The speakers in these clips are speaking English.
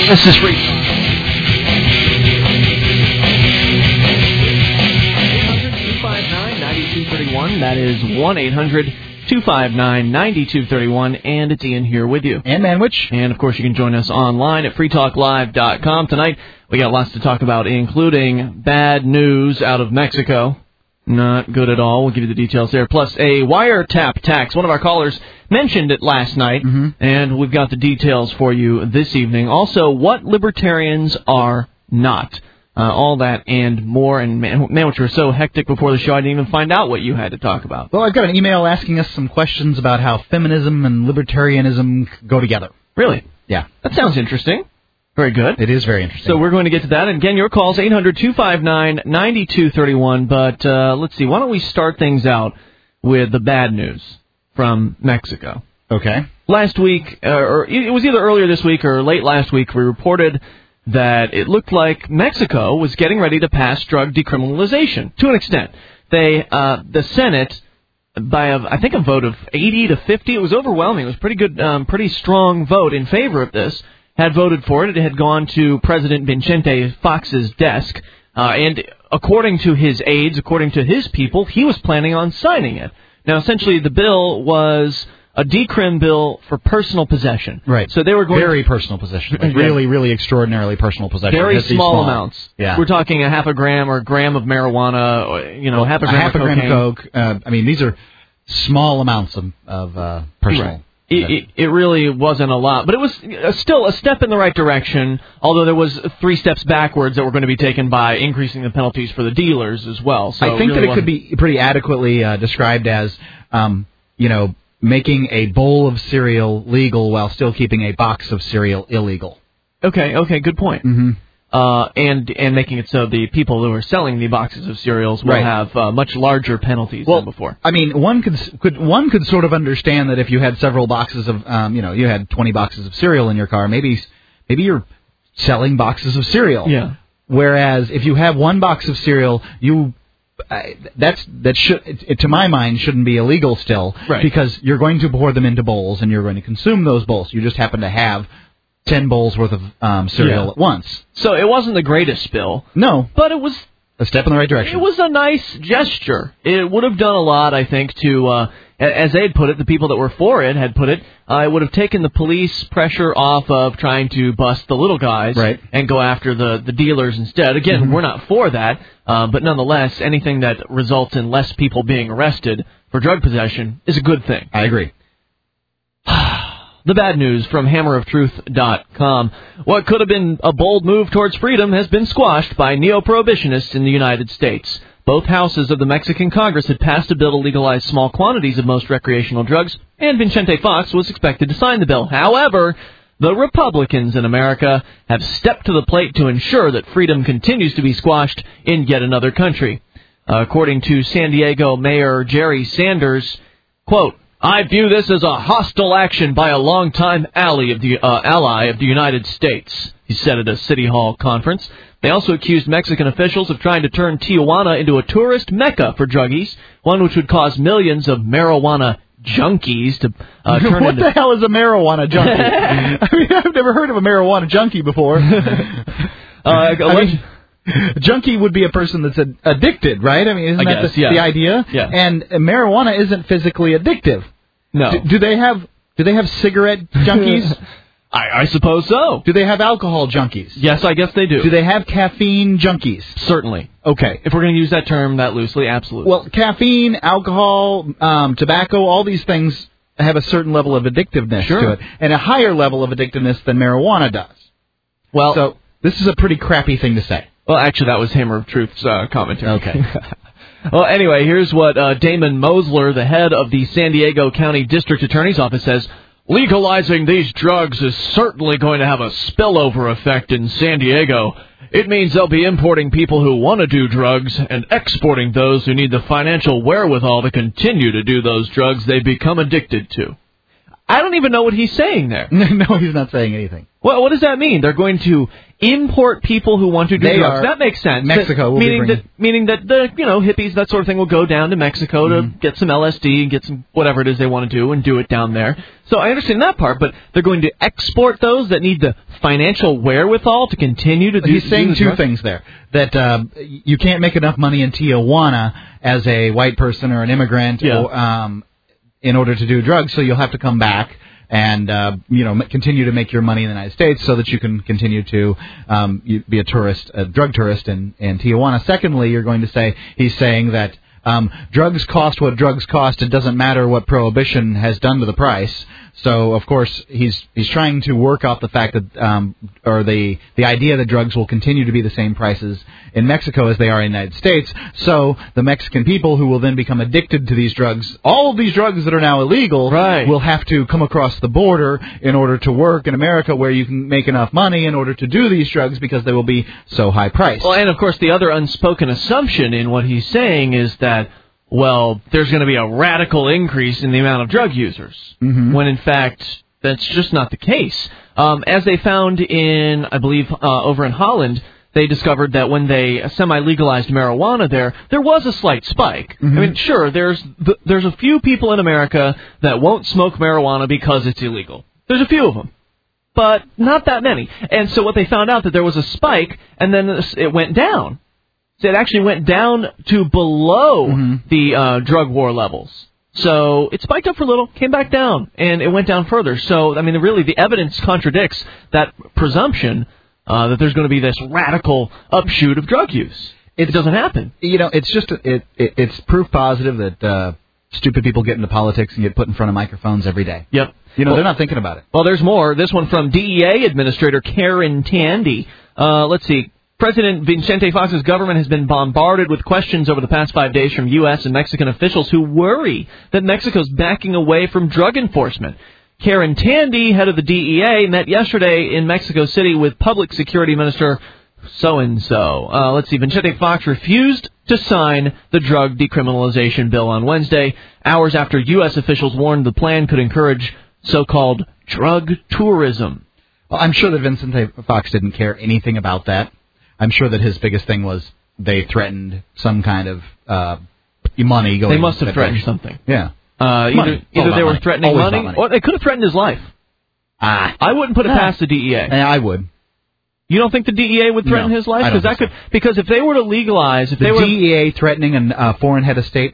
This is Free Talk. 800-259-9231. That is 1-800-259-9231. And it's Ian here with you. And Manwich. And, of course, you can join us online at freetalklive.com. Tonight, we got lots to talk about, including bad news out of Mexico. Not good at all. We'll give you the details there. Plus, a wiretap tax. One of our callers mentioned it last night, and we've got the details for you this evening. Also, what libertarians are not. All that and more. And, man, which were so hectic before the show, I didn't even find out what you had to talk about. Well, I've got an email asking us some questions about how feminism and libertarianism go together. Really? Yeah. That sounds interesting. Very good. It is very interesting. So we're going to get to that. And again, your calls, 800-259-9231. But let's see. Why don't we start things out with the bad news from Mexico? Okay. Last week, or it was either earlier this week or late last week, we reported that it looked like Mexico was getting ready to pass drug decriminalization to an extent. The Senate, by I think a vote of 80 to 50, it was overwhelming. It was pretty good, pretty strong vote in favor of this. Had voted for it. It had gone to President Vicente Fox's desk, and according to his aides, according to his people, he was planning on signing it. Now, essentially, the bill was a decrim bill for personal possession. Right. So they were going very personal possession. Like really, really extraordinarily personal possession. Very small amounts. Yeah. We're talking a half a gram or a gram of marijuana, or, half a gram of cocaine. Gram of coke. I mean, these are small amounts of personal. Right. It really wasn't a lot, but it was still a step in the right direction, although there was 3 steps backwards that were going to be taken by increasing the penalties for the dealers as well. So I think that it could be pretty adequately described as, making a bowl of cereal legal while still keeping a box of cereal illegal. Okay, good point. Mm-hmm. And making it so the people who are selling the boxes of cereals will have much larger penalties than before. I mean, one could sort of understand that if you had several boxes of, you had 20 boxes of cereal in your car, maybe you're selling boxes of cereal. Yeah. Whereas if you have one box of cereal, that should, to my mind, shouldn't be illegal still, because you're going to pour them into bowls and you're going to consume those bowls. You just happen to have 10 bowls worth of cereal at once. So it wasn't the greatest bill. No. But it was a step in the right direction. It was a nice gesture. It would have done a lot, I think, to, as they'd put it, the people that were for it had put it, it would have taken the police pressure off of trying to bust the little guys and go after the dealers instead. Again, we're not for that, but nonetheless, anything that results in less people being arrested for drug possession is a good thing. I agree. The bad news from hammeroftruth.com. What could have been a bold move towards freedom has been squashed by neo-prohibitionists in the United States. Both houses of the Mexican Congress had passed a bill to legalize small quantities of most recreational drugs, and Vicente Fox was expected to sign the bill. However, the Republicans in America have stepped to the plate to ensure that freedom continues to be squashed in yet another country. According to San Diego Mayor Jerry Sanders, quote, "I view this as a hostile action by a longtime ally of the United States," he said at a City Hall conference. They also accused Mexican officials of trying to turn Tijuana into a tourist mecca for druggies, one which would cause millions of marijuana junkies to turn What the hell is a marijuana junkie? I mean, I've never heard of a marijuana junkie before. Junkie would be a person that's addicted, right? I mean, isn't that the idea? Yeah. And marijuana isn't physically addictive. No. Do they have cigarette junkies? I suppose so. Do they have alcohol junkies? Yes, I guess they do. Do they have caffeine junkies? Certainly. Okay. If we're going to use that term that loosely, absolutely. Well, caffeine, alcohol, tobacco, all these things have a certain level of addictiveness to it, and a higher level of addictiveness than marijuana does. Well, so this is a pretty crappy thing to say. Well, actually, that was Hammer of Truth's commentary. Okay. Well, anyway, here's what Damon Mosler, the head of the San Diego County District Attorney's Office, says. Legalizing these drugs is certainly going to have a spillover effect in San Diego. It means they'll be importing people who want to do drugs and exporting those who need the financial wherewithal to continue to do those drugs they become addicted to. I don't even know what he's saying there. No, he's not saying anything. Well, what does that mean? They're going to import people who want to do drugs. That makes sense. Mexico will meaning that the hippies, that sort of thing, will go down to Mexico to get some LSD and get some whatever it is they want to do and do it down there. So I understand that part, but they're going to export those that need the financial wherewithal to continue to do. He's saying two things there: that you can't make enough money in Tijuana as a white person or an immigrant, in order to do drugs, so you'll have to come back and continue to make your money in the United States so that you can continue to be a drug tourist in Tijuana. Secondly, he's saying that drugs cost what drugs cost. It doesn't matter what prohibition has done to the price. So, of course, he's trying to work out the fact that, or the idea that drugs will continue to be the same prices in Mexico as they are in the United States. So the Mexican people who will then become addicted to these drugs, all of these drugs that are now illegal, will have to come across the border in order to work in America, where you can make enough money in order to do these drugs because they will be so high priced. Well, and of course, the other unspoken assumption in what he's saying is that, well, there's going to be a radical increase in the amount of drug users, when in fact that's just not the case. As they found in, I believe, over in Holland, they discovered that when they semi-legalized marijuana there was a slight spike. I mean, sure, there's a few people in America that won't smoke marijuana because it's illegal. There's a few of them, but not that many. And so what they found out that there was a spike, and then it went down. So it actually went down to below the drug war levels. So it spiked up for a little, came back down, and it went down further. So, I mean, really, the evidence contradicts that presumption that there's going to be this radical upshoot of drug use. It doesn't happen. It's just it's proof positive that stupid people get into politics and get put in front of microphones every day. Yep. They're not thinking about it. Well, there's more. This one from DEA Administrator Karen Tandy. Let's see. President Vicente Fox's government has been bombarded with questions over the past 5 days from U.S. and Mexican officials who worry that Mexico's backing away from drug enforcement. Karen Tandy, head of the DEA, met yesterday in Mexico City with Public Security Minister so-and-so. Let's see. Vicente Fox refused to sign the drug decriminalization bill on Wednesday, hours after U.S. officials warned the plan could encourage so-called drug tourism. Well, I'm sure that Vicente Fox didn't care anything about that. I'm sure that his biggest thing was they threatened some kind of money going. They must have threatened something. Yeah. Either they were threatening money, or they could have threatened his life. I wouldn't put it past the DEA. I would. You don't think the DEA would threaten his life? Because if they were to legalize, DEA threatening a foreign head of state.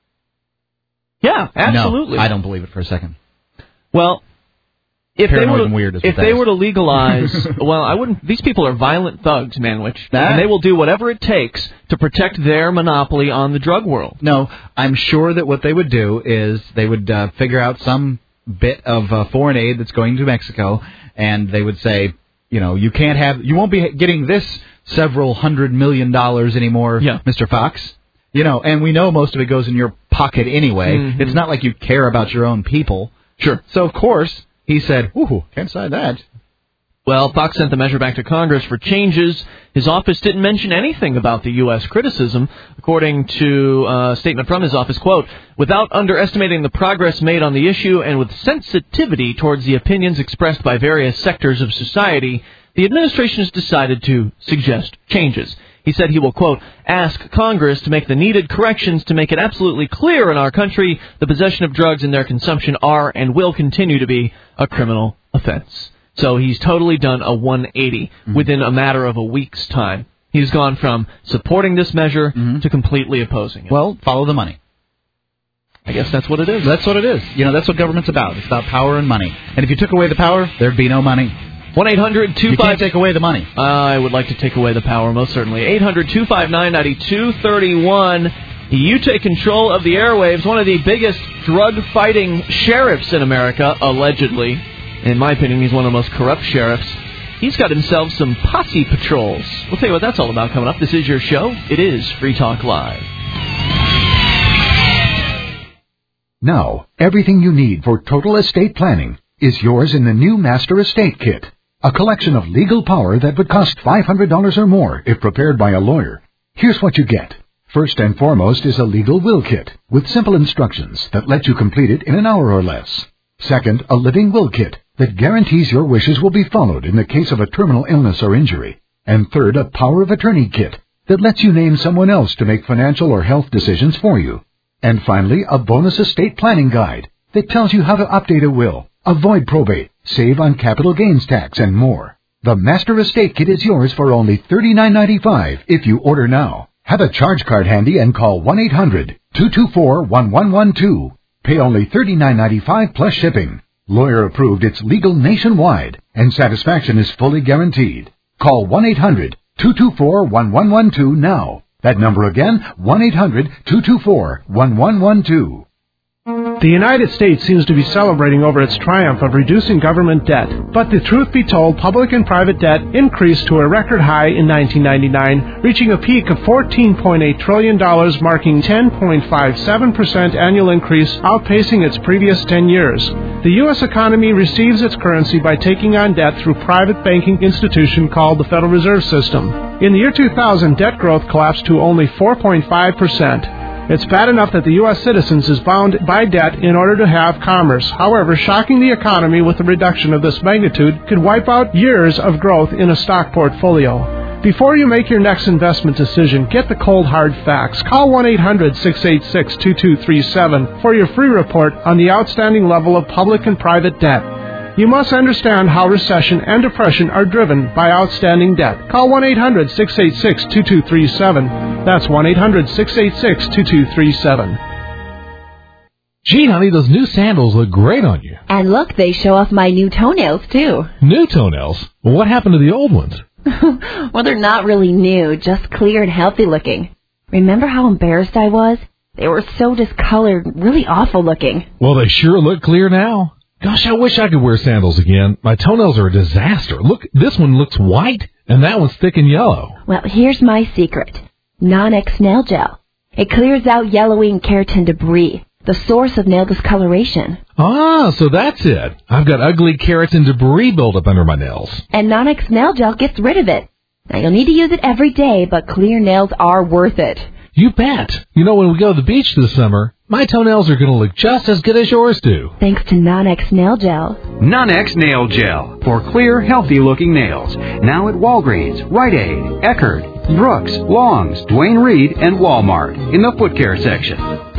Yeah, absolutely. No, I don't believe it for a second. Well, if they were to legalize, well, I wouldn't. These people are violent thugs, Manwich, and they will do whatever it takes to protect their monopoly on the drug world. No, I'm sure that what they would do is they would figure out some bit of foreign aid that's going to Mexico, and they would say, you won't be getting this several $100 million anymore, Mr. Fox. And we know most of it goes in your pocket anyway. It's not like you care about your own people. Sure. So of course. He said, ooh, can't sign that. Well, Fox sent the measure back to Congress for changes. His office didn't mention anything about the U.S. criticism. According to a statement from his office, quote, without underestimating the progress made on the issue and with sensitivity towards the opinions expressed by various sectors of society, the administration has decided to suggest changes. He said he will, quote, ask Congress to make the needed corrections to make it absolutely clear in our country the possession of drugs and their consumption are and will continue to be a criminal offense. So he's totally done a 180 within a matter of a week's time. He's gone from supporting this measure to completely opposing it. Well, follow the money. I guess that's what it is. That's what it is. That's what government's about. It's about power and money. And if you took away the power, there'd be no money. 1-800-25... You can't take away the money. I would like to take away the power, most certainly. 800-259-9231. You take control of the airwaves. One of the biggest drug-fighting sheriffs in America, allegedly. In my opinion, he's one of the most corrupt sheriffs. He's got himself some posse patrols. We'll tell you what that's all about coming up. This is your show. It is Free Talk Live. Now, everything you need for total estate planning is yours in the new Master Estate Kit. A collection of legal power that would cost $500 or more if prepared by a lawyer. Here's what you get. First and foremost is a legal will kit with simple instructions that let you complete it in an hour or less. Second, a living will kit that guarantees your wishes will be followed in the case of a terminal illness or injury. And third, a power of attorney kit that lets you name someone else to make financial or health decisions for you. And finally, a bonus estate planning guide that tells you how to update a will, avoid probate, save on capital gains tax, and more. The Master Estate Kit is yours for only $39.95 if you order now. Have a charge card handy and call 1-800-224-1112. Pay only $39.95 plus shipping. Lawyer approved, it's legal nationwide, and satisfaction is fully guaranteed. Call 1-800-224-1112 now. That number again, 1-800-224-1112. The United States seems to be celebrating over its triumph of reducing government debt. But the truth be told, public and private debt increased to a record high in 1999, reaching a peak of $14.8 trillion, marking 10.57% annual increase, outpacing its previous 10 years. The U.S. economy receives its currency by taking on debt through a private banking institution called the Federal Reserve System. In the year 2000, debt growth collapsed to only 4.5%. It's bad enough that the U.S. citizens is bound by debt in order to have commerce. However, shocking the economy with a reduction of this magnitude could wipe out years of growth in a stock portfolio. Before you make your next investment decision, get the cold hard facts. Call 1-800-686-2237 for your free report on the outstanding level of public and private debt. You must understand how recession and depression are driven by outstanding debt. Call 1-800-686-2237. That's 1-800-686-2237. Gee, honey, those new sandals look great on you. And look, they show off my new toenails, too. New toenails? Well, what happened to the old ones? Well, they're not really new, just clear and healthy looking. Remember how embarrassed I was? They were so discolored, really awful looking. Well, they sure look clear now. Gosh, I wish I could wear sandals again. My toenails are a disaster. Look, this one looks white, and that one's thick and yellow. Well, here's my secret. Non-X Nail Gel. It clears out yellowing keratin debris, the source of nail discoloration. Ah, so that's it. I've got ugly keratin debris buildup under my nails. And Non-X Nail Gel gets rid of it. Now, you'll need to use it every day, but clear nails are worth it. You bet. You know, when we go to the beach this summer, my toenails are going to look just as good as yours do. Thanks to Non-X Nail Gel. Non-X Nail Gel for clear, healthy-looking nails. Now at Walgreens, Rite Aid, Eckerd, Brooks, Long's, Duane Reade, and Walmart in the foot care section.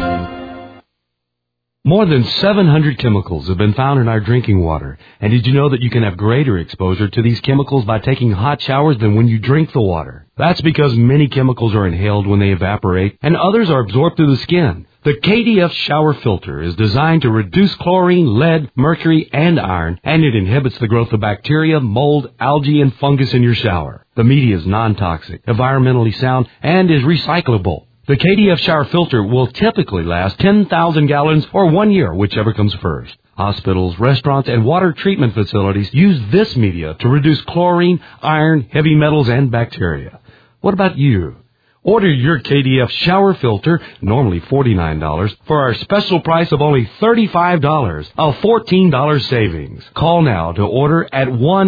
More than 700 chemicals have been found in our drinking water. And did you know that you can have greater exposure to these chemicals by taking hot showers than when you drink the water? That's because many chemicals are inhaled when they evaporate, and others are absorbed through the skin. The KDF shower filter is designed to reduce chlorine, lead, mercury, and iron, and it inhibits the growth of bacteria, mold, algae, and fungus in your shower. The media is non-toxic, environmentally sound, and is recyclable. The KDF shower filter will typically last 10,000 gallons or 1 year, whichever comes first. Hospitals, restaurants, and water treatment facilities use this media to reduce chlorine, iron, heavy metals, and bacteria. What about you? Order your KDF shower filter, normally $49, for our special price of only $35, a $14 savings. Call now to order at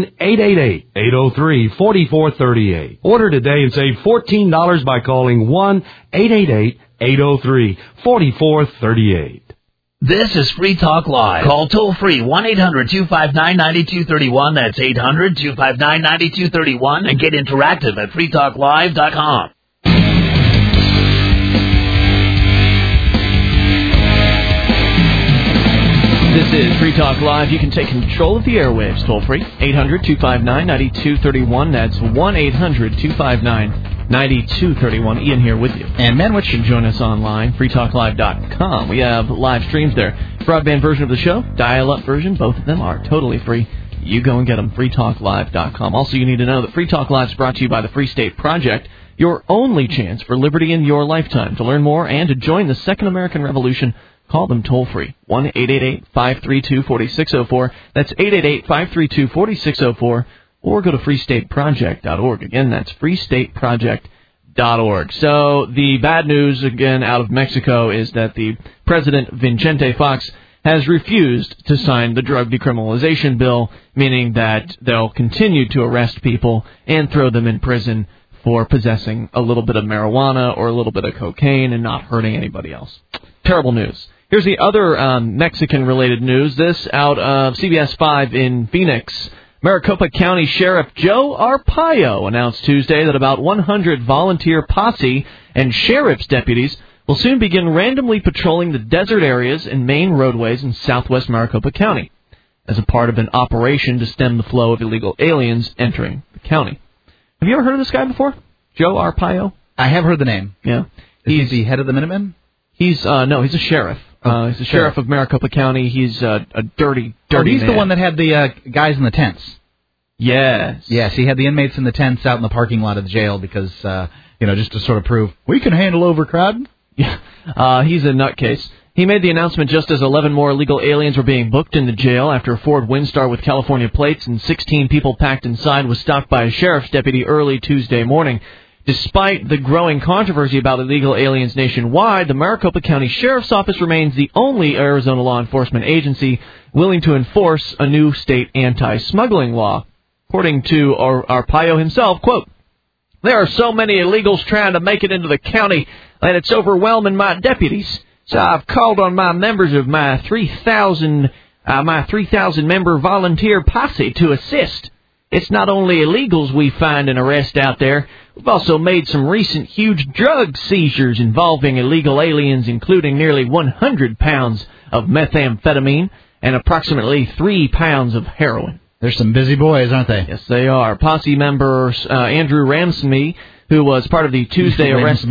1-888-803-4438. Order today and save $14 by calling 1-888-803-4438. This is Free Talk Live. Call toll-free 1-800-259-9231. That's 800-259-9231. And get interactive at freetalklive.com. This is Free Talk Live. You can take control of the airwaves toll-free. 800-259-9231. That's 1-800-259-9231. Ian here with you. And Manwich. You can join us online, freetalklive.com. We have live streams there. Broadband version of the show, dial-up version. Both of them are totally free. You go and get them, freetalklive.com. Also, you need to know that Free Talk Live is brought to you by the Free State Project, your only chance for liberty in your lifetime. To learn more and to join the Second American Revolution, call them toll-free, 1-888-532-4604. That's 888-532-4604. Or go to freestateproject.org. Again, that's freestateproject.org. So the bad news, again, out of Mexico is that the President Vicente Fox has refused to sign the drug decriminalization bill, meaning that they'll continue to arrest people and throw them in prison for possessing a little bit of marijuana or a little bit of cocaine and not hurting anybody else. Terrible news. Here's the other Mexican-related news. This out of CBS 5 in Phoenix. Maricopa County Sheriff Joe Arpaio announced Tuesday that about 100 volunteer posse and sheriff's deputies will soon begin randomly patrolling the desert areas and main roadways in southwest Maricopa County as a part of an operation to stem the flow of illegal aliens entering the county. Have you ever heard of this guy before? Joe Arpaio? I have heard the name. Yeah. He's the head of the Minutemen? He's a sheriff. He's the sheriff of Maricopa County. He's a dirty he's man. the one that had the guys in the tents. Yes. Yes, he had the inmates in the tents out in the parking lot of the jail because, just to sort of prove, we can handle overcrowding. Yeah. He's a nutcase. He made the announcement just as 11 more illegal aliens were being booked into jail after a Ford Windstar with California plates and 16 people packed inside was stopped by a sheriff's deputy early Tuesday morning. Despite the growing controversy about illegal aliens nationwide, the Maricopa County Sheriff's Office remains the only Arizona law enforcement agency willing to enforce a new state anti-smuggling law. According to Arpaio himself, quote, "There are so many illegals trying to make it into the county that it's overwhelming my deputies. So I've called on my members of my 3,000 member volunteer posse to assist. It's not only illegals we find and arrest out there. We've also made some recent huge drug seizures involving illegal aliens, including nearly 100 pounds of methamphetamine and approximately 3 pounds of heroin." There's some busy boys, aren't they? Yes, they are. Posse member Andrew Ramsey, who was part of the Tuesday arrest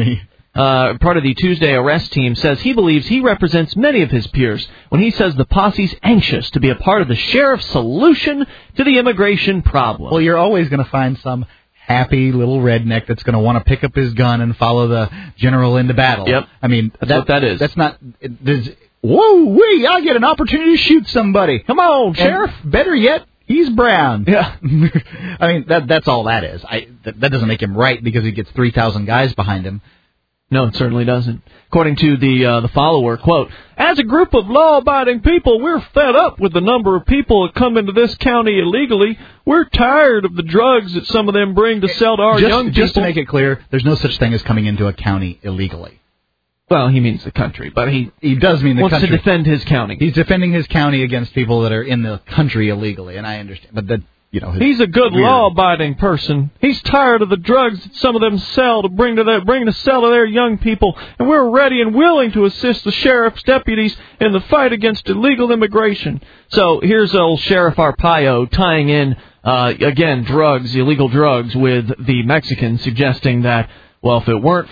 team, says he believes he represents many of his peers when he says the posse's anxious to be a part of the sheriff's solution to the immigration problem. Well, you're always going to find some happy little redneck that's going to want to pick up his gun and follow the general into battle. Yep. I mean, that's what that is. That's not... Whoa-wee, I get an opportunity to shoot somebody. Come on, Sheriff. Better yet, he's brown. Yeah. I mean, that's all that is. That doesn't make him right because he gets 3,000 guys behind him. No, it certainly doesn't. According to the follower, quote, "As a group of law-abiding people, we're fed up with the number of people that come into this county illegally. We're tired of the drugs that some of them bring to sell to our young people." Just to make it clear, there's no such thing as coming into a county illegally. Well, he means the country, but he does mean the country. Wants to defend his county. He's defending his county against people that are in the country illegally, and I understand. But that, he's a good law-abiding person. He's tired of the drugs that some of them sell to bring to sell to their young people, and we're ready and willing to assist the sheriff's deputies in the fight against illegal immigration. So here's old Sheriff Arpaio tying in again illegal drugs with the Mexicans, suggesting that, well, if it weren't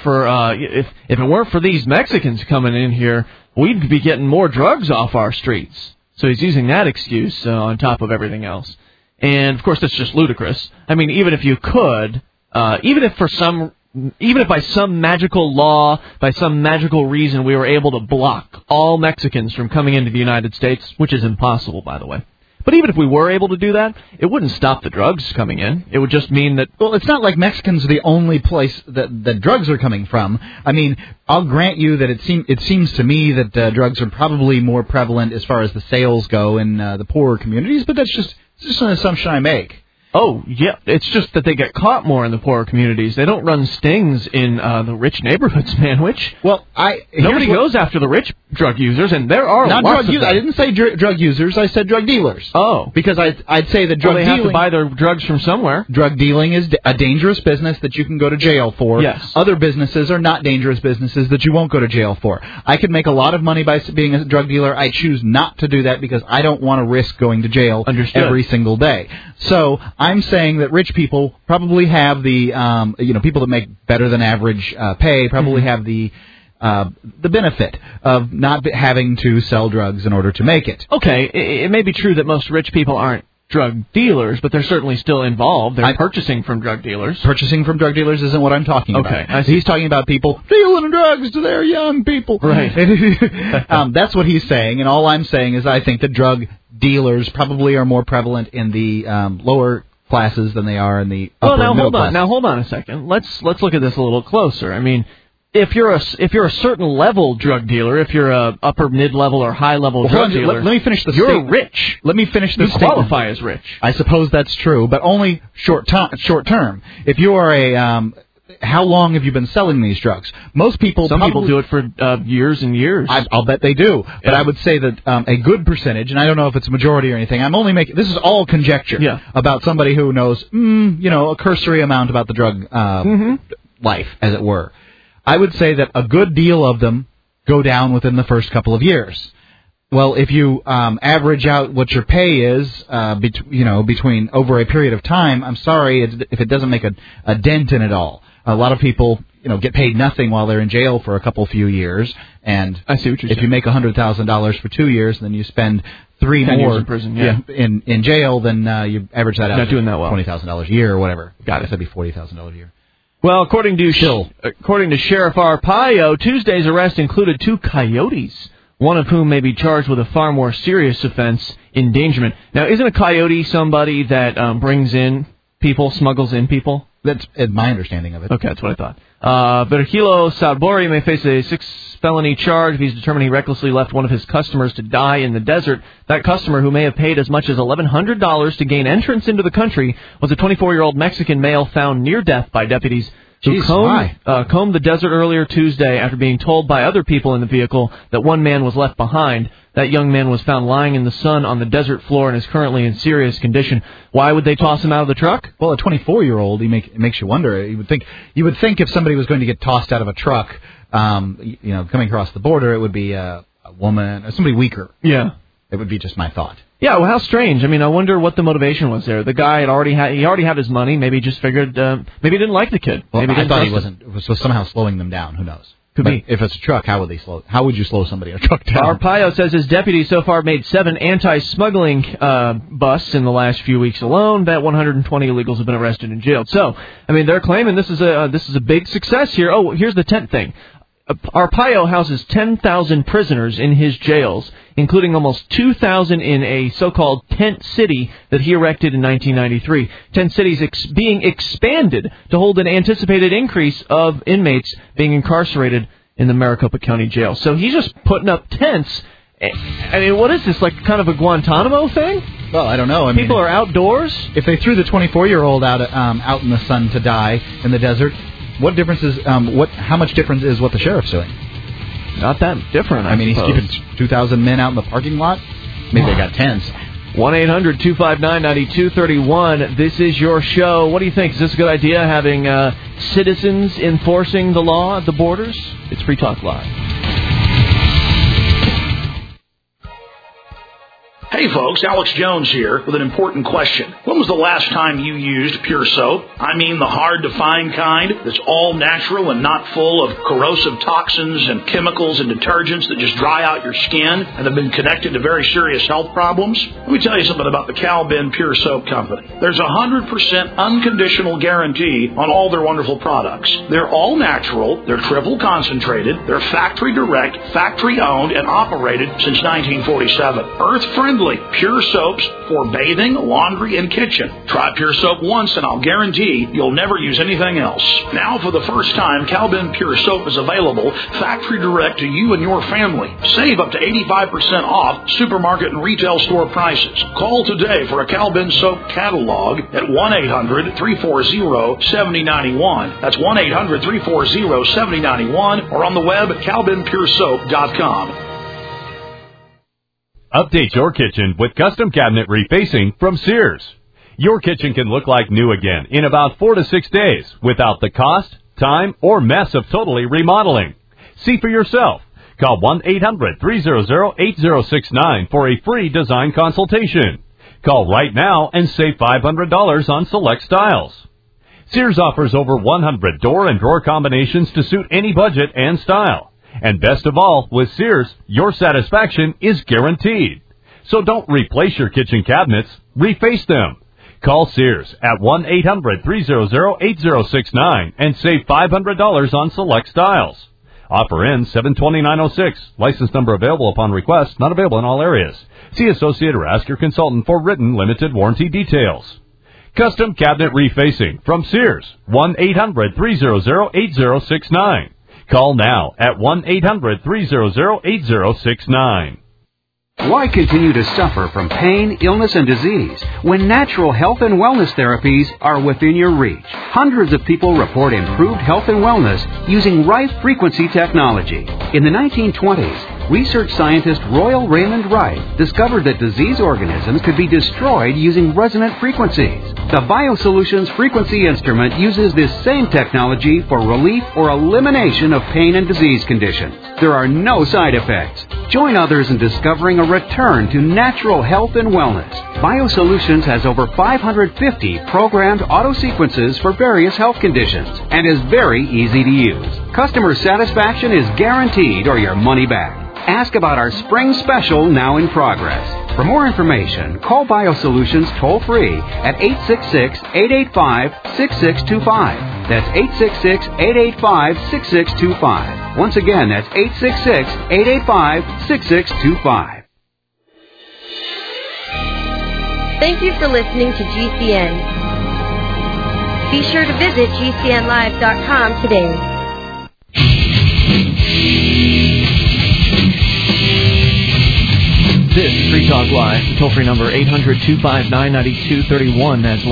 for these Mexicans coming in here, we'd be getting more drugs off our streets. So he's using that excuse on top of everything else. And, of course, that's just ludicrous. I mean, even if you could, even if by some magical law, by some magical reason, we were able to block all Mexicans from coming into the United States, which is impossible, by the way. But even if we were able to do that, it wouldn't stop the drugs coming in. It would just mean that... Well, it's not like Mexicans are the only place that drugs are coming from. I mean, I'll grant you that it seems to me that drugs are probably more prevalent as far as the sales go in the poorer communities, but it's just an assumption I make. Oh, yeah. It's just that they get caught more in the poorer communities. They don't run stings in the rich neighborhoods, Manwich. Well, nobody goes after the rich drug users, and there are not lots drug of users. I didn't say drug users. I said drug dealers. Oh. Because I'd say that drug dealing... dealing... they have to buy their drugs from somewhere. Drug dealing is a dangerous business that you can go to jail for. Yes. Other businesses are not dangerous businesses that you won't go to jail for. I could make a lot of money by being a drug dealer. I choose not to do that because I don't want to risk going to jail every single day. So I'm saying that rich people probably have the, people that make better than average pay probably have the benefit of not having to sell drugs in order to make it. Okay, it may be true that most rich people aren't drug dealers, but they're certainly still involved. They're purchasing from drug dealers. Purchasing from drug dealers isn't what I'm talking about. Okay, he's talking about people dealing drugs to their young people. Right. That's what he's saying, and all I'm saying is I think that drug dealers probably are more prevalent in the lower classes than they are in the upper middle classes. Now hold on a second. Let's look at this a little closer. I mean, if you're a certain level drug dealer, if you're a upper mid-level or high-level drug dealer, let me finish the you're statement. rich. Let me finish the you statement. Qualify as rich. I suppose that's true, but only short term. If you are how long have you been selling these drugs? Most people... Some people do it for years and years. I'll bet they do. Yeah. But I would say that a good percentage, and I don't know if it's a majority or anything, I'm only making... This is all conjecture about somebody who knows, a cursory amount about the drug life, as it were. I would say that a good deal of them go down within the first couple of years. Well, if you average out what your pay is, between over a period of time, I'm sorry if it doesn't make a dent in it all. A lot of people, get paid nothing while they're in jail for a few years, and I see what you're saying. If you make $100,000 for 2 years, then you spend 3 more years in prison, in jail, then you average that out. Not doing that well. $20,000 a year or whatever. Got it. That'd be $40,000 a year. Well, according to Sheriff Arpaio, Tuesday's arrest included 2 coyotes, one of whom may be charged with a far more serious offense, endangerment. Now, isn't a coyote somebody that brings in people, smuggles in people? That's my understanding of it. Okay, that's what I thought. Virgilio Salbori may face a 6th felony charge if he's determined he recklessly left one of his customers to die in the desert. That customer, who may have paid as much as $1,100 to gain entrance into the country, was a 24-year-old Mexican male found near death by deputies who combed the desert earlier Tuesday after being told by other people in the vehicle that one man was left behind. That young man was found lying in the sun on the desert floor and is currently in serious condition. Why would they toss him out of the truck? Well, a 24-year-old, it makes you wonder. You would think if somebody was going to get tossed out of a truck, coming across the border, it would be a woman or somebody weaker. Yeah. It would be just my thought. Yeah, well, how strange. I mean, I wonder what the motivation was there. The guy already had his money. Maybe he just figured, maybe he didn't like the kid. Well, maybe I thought he was somehow slowing them down. Who knows? Could be. If it's a truck, how would you slow somebody in a truck down? Arpaio says his deputies so far made 7 anti-smuggling busts in the last few weeks alone. That 120 illegals have been arrested and jailed. So, I mean, they're claiming this is a big success here. Oh, here's the tent thing. Arpaio houses 10,000 prisoners in his jails, including almost 2,000 in a so-called tent city that he erected in 1993. Tent cities being expanded to hold an anticipated increase of inmates being incarcerated in the Maricopa County Jail. So he's just putting up tents. I mean, what is this, like kind of a Guantanamo thing? Well, I don't know. People are outdoors? If they threw the 24-year-old out in the sun to die in the desert, what difference is how much difference is what the sheriff's doing? Not that different, I mean, suppose. He's keeping 2,000 men out in the parking lot? Maybe they got tents. 1-800-259-9231. This is your show. What do you think? Is this a good idea, having citizens enforcing the law at the borders? It's Free Talk Live. Hey folks, Alex Jones here with an important question. When was the last time you used Pure Soap? I mean the hard-to-find kind that's all natural and not full of corrosive toxins and chemicals and detergents that just dry out your skin and have been connected to very serious health problems? Let me tell you something about the Cal Ben Pure Soap Company. There's a 100% unconditional guarantee on all their wonderful products. They're all natural, they're triple concentrated, they're factory direct, factory owned, and operated since 1947. Earth-friendly. Pure soaps for bathing, laundry, and kitchen. Try Pure Soap once and I'll guarantee you'll never use anything else. Now for the first time, Cal Ben Pure Soap is available factory direct to you and your family. Save up to 85% off supermarket and retail store prices. Call today for a Cal Ben Soap catalog at 1-800-340-7091. That's 1-800-340-7091 or on the web at calbenpuresoap.com. Update your kitchen with custom cabinet refacing from Sears. Your kitchen can look like new again in about 4 to 6 days without the cost, time, or mess of totally remodeling. See for yourself. Call 1-800-300-8069 for a free design consultation. Call right now and save $500 on select styles. Sears offers over 100 door and drawer combinations to suit any budget and style. And best of all, with Sears, your satisfaction is guaranteed. So don't replace your kitchen cabinets, reface them. Call Sears at 1-800-300-8069 and save $500 on select styles. Offer ends 7/29/06. License number available upon request, not available in all areas. See associate or ask your consultant for written limited warranty details. Custom cabinet refacing from Sears, 1-800-300-8069. Call now at 1-800-300-8069. Why continue to suffer from pain, illness, and disease when natural health and wellness therapies are within your reach? Hundreds of people report improved health and wellness using Rife frequency technology. In the 1920s, research scientist Royal Raymond Rife discovered that disease organisms could be destroyed using resonant frequencies. The BioSolutions frequency instrument uses this same technology for relief or elimination of pain and disease conditions. There are no side effects. Join others in discovering a return to natural health and wellness. BioSolutions has over 550 programmed auto sequences for various health conditions and is very easy to use. Customer satisfaction is guaranteed or your money back. Ask about our spring special now in progress. For more information, call BioSolutions toll-free at 866-885-6625. That's 866-885-6625. Once again, that's 866-885-6625. Thank you for listening to GCN. Be sure to visit GCNlive.com today. This is Free Talk Live. The toll-free number 800-259-9231. That's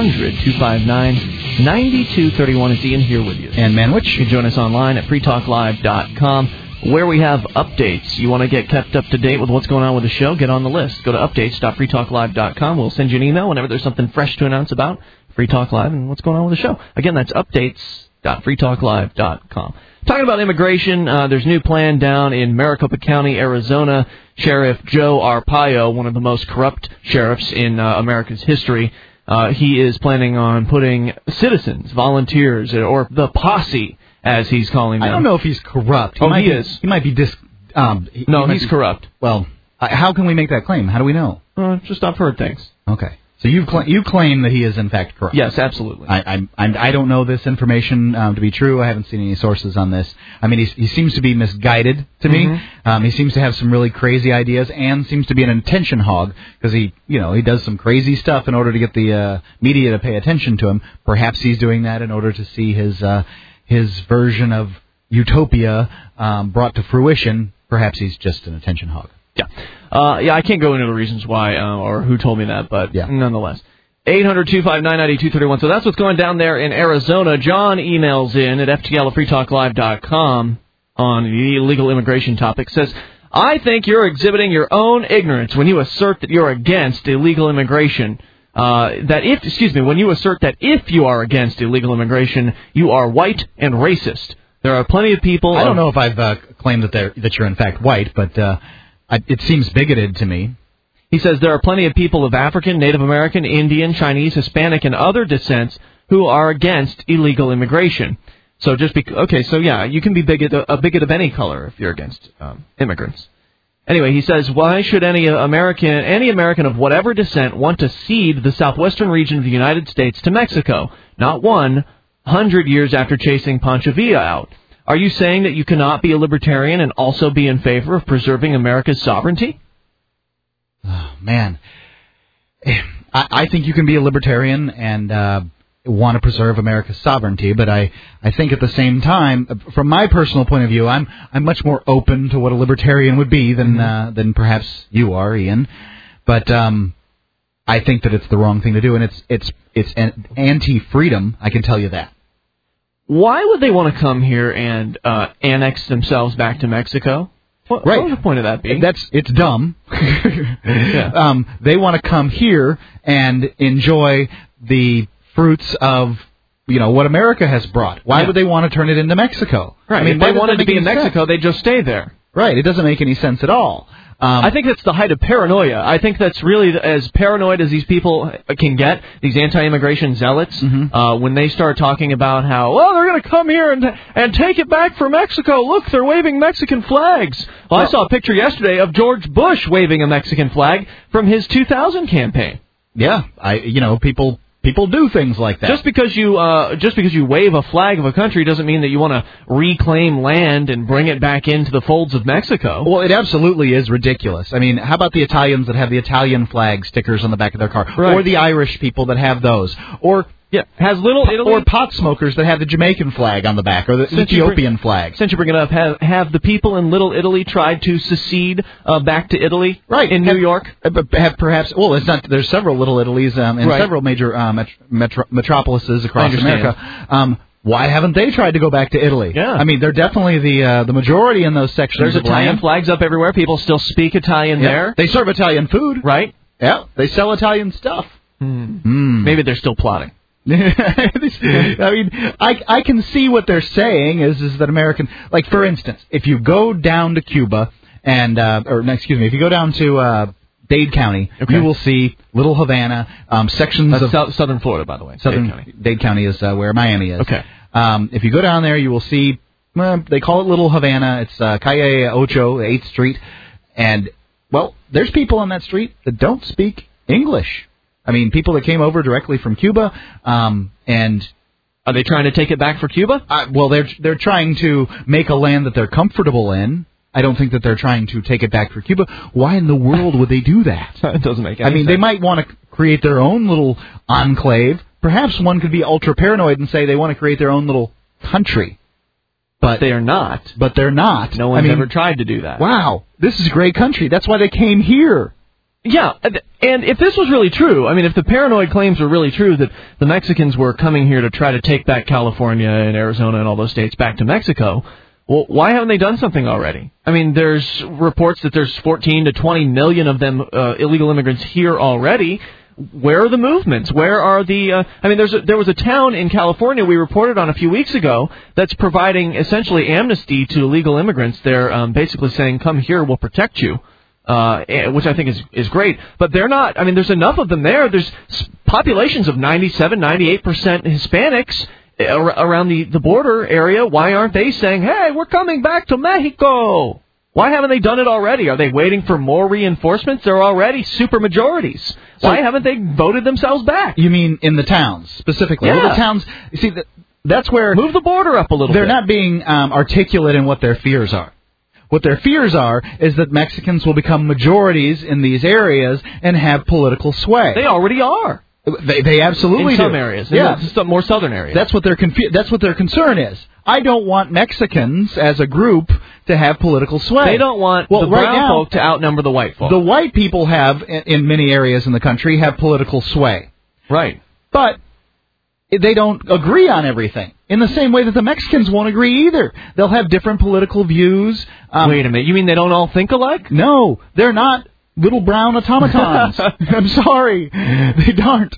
1-800-259-9231. It's Ian here with you. And Manwich. You can join us online at freetalklive.com, where we have updates. You want to get kept up to date with what's going on with the show? Get on the list. Go to updates.freetalklive.com. We'll send you an email whenever there's something fresh to announce about Free Talk Live and what's going on with the show. Again, that's updates.freetalklive.com. Talking about immigration, there's a new plan down in Maricopa County, Arizona. Sheriff Joe Arpaio, one of the most corrupt sheriffs in America's history, he is planning on putting citizens, volunteers, or the posse, as he's calling them. I don't know if he's corrupt. He is. He might be he's corrupt. Well, how can we make that claim? How do we know? Just I've heard things. Okay. So you claim that he is in fact corrupt? Yes, absolutely. I don't know this information to be true. I haven't seen any sources on this. I mean, he seems to be misguided to me. He seems to have some really crazy ideas and seems to be an attention hog because he does some crazy stuff in order to get the media to pay attention to him. Perhaps he's doing that in order to see his version of utopia brought to fruition. Perhaps he's just an attention hog. Yeah. I can't go into the reasons why or who told me that, but nonetheless. 800-259-9231. So that's what's going down there in Arizona. John emails in at ftl@freetalklive.com on the illegal immigration topic. Says, I think you're exhibiting your own ignorance when you assert that you're against illegal immigration. When you assert that if you are against illegal immigration, you are white and racist. There are plenty of people... I don't know if I've claimed that you're in fact white, but... it seems bigoted to me. He says there are plenty of people of African, Native American, Indian, Chinese, Hispanic, and other descents who are against illegal immigration. So you can be a bigot of any color if you're against immigrants. Anyway, he says, why should any American of whatever descent want to cede the southwestern region of the United States to Mexico? Not 100 years after chasing Pancho Villa out. Are you saying that you cannot be a libertarian and also be in favor of preserving America's sovereignty? Oh, man. I think you can be a libertarian and want to preserve America's sovereignty, but I think at the same time, from my personal point of view, I'm much more open to what a libertarian would be than perhaps you are, Ian. But I think that it's the wrong thing to do, and it's anti-freedom, I can tell you that. Why would they want to come here and annex themselves back to Mexico? What would the point of that be? It's dumb. They want to come here and enjoy the fruits of what America has brought. Why would they want to turn it into Mexico? Right. I mean, if they wanted to be in Mexico, they'd just stay there. Right. It doesn't make any sense at all. I think that's the height of paranoia. I think that's really as paranoid as these people can get, these anti-immigration zealots, when they start talking about how, they're going to come here and take it back for Mexico. Look, they're waving Mexican flags. Well, I saw a picture yesterday of George Bush waving a Mexican flag from his 2000 campaign. Yeah, people do things like that. Just because you wave a flag of a country doesn't mean that you want to reclaim land and bring it back into the folds of Mexico. Well, it absolutely is ridiculous. I mean, how about the Italians that have the Italian flag stickers on the back of their car? Right. Or the Irish people that have those? Or Yeah, has Little Italy... Or pot smokers that have the Jamaican flag on the back, or the Ethiopian flag. Since you bring it up, have the people in Little Italy tried to secede back to Italy in New York? Have perhaps... Well, it's not. There's several Little Italies in several major metropolises across America. Why haven't they tried to go back to Italy? Yeah. I mean, they're definitely the majority in those sections. There's Italian land. flags up everywhere. People still speak Italian there. They serve Italian food. Right. Yeah, they sell Italian stuff. Maybe they're still plotting. I mean, I can see what they're saying is that American, like, for instance, if you go down to Cuba and, if you go down to Dade County, you will see Little Havana, sections of Southern Florida, by the way. Dade County is where Miami is. Okay. If you go down there, you will see, they call it Little Havana. It's Calle Ocho, 8th Street, and well, there's people on that street that don't speak English. I mean, people that came over directly from Cuba, and are they trying to take it back for Cuba? Well, they're trying to make a land that they're comfortable in. I don't think that they're trying to take it back for Cuba. Why in the world would they do that? It doesn't make any sense. They might want to create their own little enclave. Perhaps one could be ultra paranoid and say they want to create their own little country. But they are not. But they're not. No one's ever tried to do that. Wow, this is a great country. That's why they came here. Yeah, and if this was really true, I mean, if the paranoid claims were really true that the Mexicans were coming here to try to take back California and Arizona and all those states back to Mexico, well, why haven't they done something already? I mean, there's reports that there's 14 to 20 million of them illegal immigrants here already. Where are the movements? Where are the... there was a town in California we reported on a few weeks ago that's providing essentially amnesty to illegal immigrants. They're basically saying, come here, we'll protect you. Which I think is great. But they're not... I mean, there's enough of them there. There's populations of 97, 98% Hispanics around the border area. Why aren't they saying, hey, we're coming back to Mexico? Why haven't they done it already? Are they waiting for more reinforcements? They're already super majorities. So, why haven't they voted themselves back? You mean in the towns, specifically? Yeah. Well, the towns... You see, that's where... Move the border up a little bit. They're not being articulate in what their fears are. What their fears are is that Mexicans will become majorities in these areas and have political sway. They already are. They absolutely do. In some areas. Yeah. In some more southern areas. That's what their concern is. I don't want Mexicans as a group to have political sway. They don't want the brown folk to outnumber the white folk. The white people have, in many areas in the country, have political sway. Right. But they don't agree on everything. In the same way that the Mexicans won't agree either. They'll have different political views. Wait a minute. You mean they don't all think alike? No, they're not little brown automatons. I'm sorry. They don't.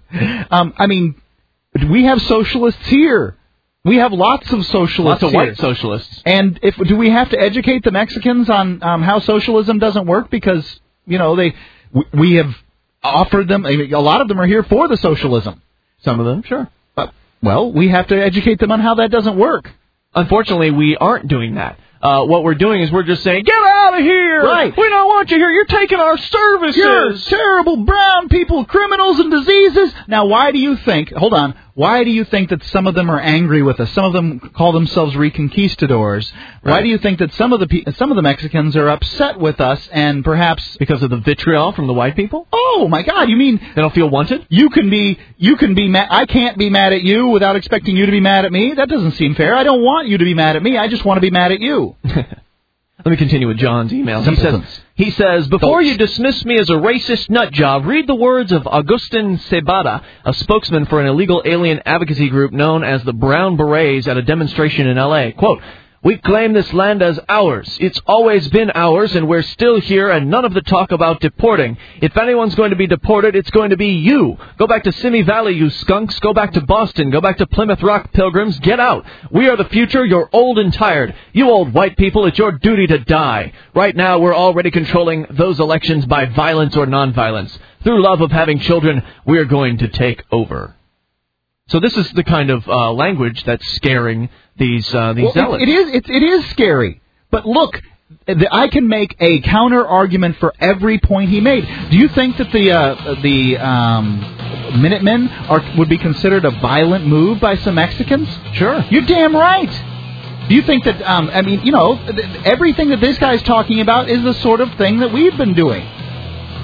We have socialists here. We have lots of socialists. Lots of white socialists. And do we have to educate the Mexicans on how socialism doesn't work? Because, we have offered them, a lot of them are here for the socialism. Some of them, sure. Well, we have to educate them on how that doesn't work. Unfortunately, we aren't doing that. What we're doing is we're just saying, get out of here! Right. We don't want you here. You're taking our services! You're terrible brown people, criminals and diseases! Now, why do you think that some of them are angry with us? Some of them call themselves reconquistadors. Right. Why do you think that some of the Mexicans are upset with us and perhaps... Because of the vitriol from the white people? Oh, my God, you mean... They don't feel wanted? You can be mad... I can't be mad at you without expecting you to be mad at me? That doesn't seem fair. I don't want you to be mad at me. I just want to be mad at you. Let me continue with John's email. He says, before you dismiss me as a racist nut job, read the words of Agustin Cebada, a spokesman for an illegal alien advocacy group known as the Brown Berets at a demonstration in L.A. Quote, we claim this land as ours. It's always been ours, and we're still here, and none of the talk about deporting. If anyone's going to be deported, it's going to be you. Go back to Simi Valley, you skunks. Go back to Boston. Go back to Plymouth Rock, pilgrims. Get out. We are the future. You're old and tired. You old white people, it's your duty to die. Right now, we're already controlling those elections by violence or nonviolence. Through love of having children, we're going to take over. So this is the kind of language that's scaring these zealots. It is scary. But look, I can make a counter argument for every point he made. Do you think that the Minutemen would be considered a violent move by some Mexicans? Sure. You're damn right. Do you think that everything that this guy's talking about is the sort of thing that we've been doing?